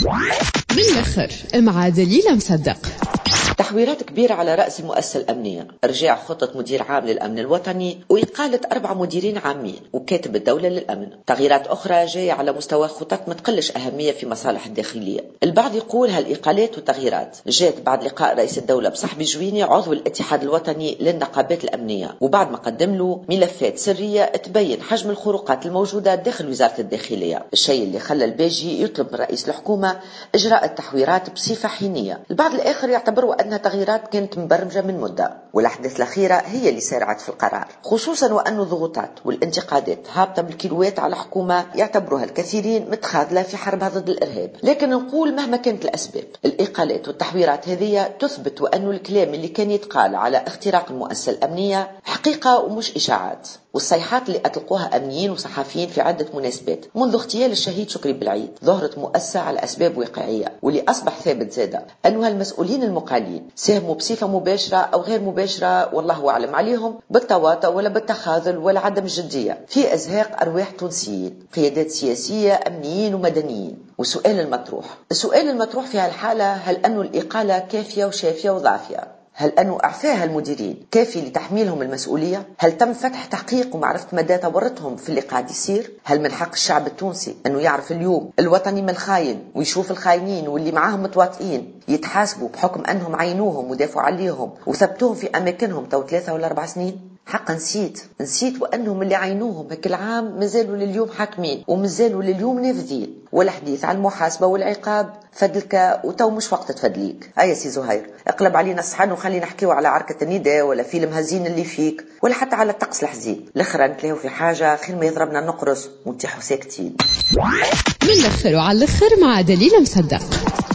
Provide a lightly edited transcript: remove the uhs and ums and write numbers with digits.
بالآخر مع دليل مصدق. تحويرات كبيرة على رأس المؤسسة الأمنية، إرجاع خطة مدير عام للأمن الوطني وإقالة 4 مديرين عامين وكاتب الدولة للأمن. تغييرات أخرى جاية على مستوى خطط ما تقلش أهمية في مصالح الداخلية. البعض يقول هالإقالات والتغييرات جاءت بعد لقاء رئيس الدولة بصحبي جويني عضو الاتحاد الوطني للنقابات الأمنية، وبعد ما قدم له ملفات سرية تبين حجم الخروقات الموجودة داخل وزارة الداخلية، الشيء اللي خلى الباجي يطلب من رئيس الحكومة إجراء التحويرات بصفة حينية. البعض الآخر يعتبروا أنها تغييرات كانت مبرمجة من مدة، والأحداث الأخيرة هي اللي سارعت في القرار، خصوصا وأن الضغوطات والانتقادات هابطة بالكيلوات على حكومة يعتبروها الكثيرين متخاذلة في حربها ضد الإرهاب. لكن نقول مهما كانت الأسباب، الإقالات والتحويرات هذه تثبت وأن الكلام اللي كان يتقال على اختراق المؤسسة الأمنية حقيقة ومش إشاعات، والصيحات اللي أطلقوها أمنيين وصحفيين في عدة مناسبات منذ اغتيال الشهيد شكري بالعيد ظهرت مؤسسة على أسباب واقعية. واللي أصبح ثابت زادة أنها المسؤولين المقالين ساهموا بصفة مباشرة أو غير مباشرة والله أعلم عليهم بالتواطؤ ولا بالتخاذل ولا عدم الجدية في إزهاق أرواح تونسيين، قيادات سياسية أمنيين ومدنيين. السؤال المطروح في هالحالة، هل أن الإقالة كافية وشافية وضافية؟ هل أنه إعفاء المديرين كافي لتحميلهم المسؤولية؟ هل تم فتح تحقيق ومعرفة مدى تورطهم في اللي قاعد يصير؟ هل من حق الشعب التونسي أنه يعرف اليوم الوطني من الخاين ويشوف الخاينين واللي معاهم متواطئين يتحاسبوا بحكم أنهم عينوهم ودافعوا عليهم وثبتوهم في أماكنهم تو 3 ولا 4 سنين؟ حقا نسيت وأنهم اللي عينوهم هك العام مازالوا لليوم حاكمين ومازالوا لليوم نافذين، ولا حديث عن المحاسبة والعقاب فدلك وتو مش وقت تفدليك. هيا سي زهير اقلب علينا الصحن وخلينا نحكيو على عركة النداء ولا فيلم هزين اللي فيك ولا حتى على الطقس الحزين. الاخر نتلاهو في حاجة خير ما يضربنا نقرص ونتيحوا ساكتين. بالآخر وعلى الآخر مع دليل مصدق.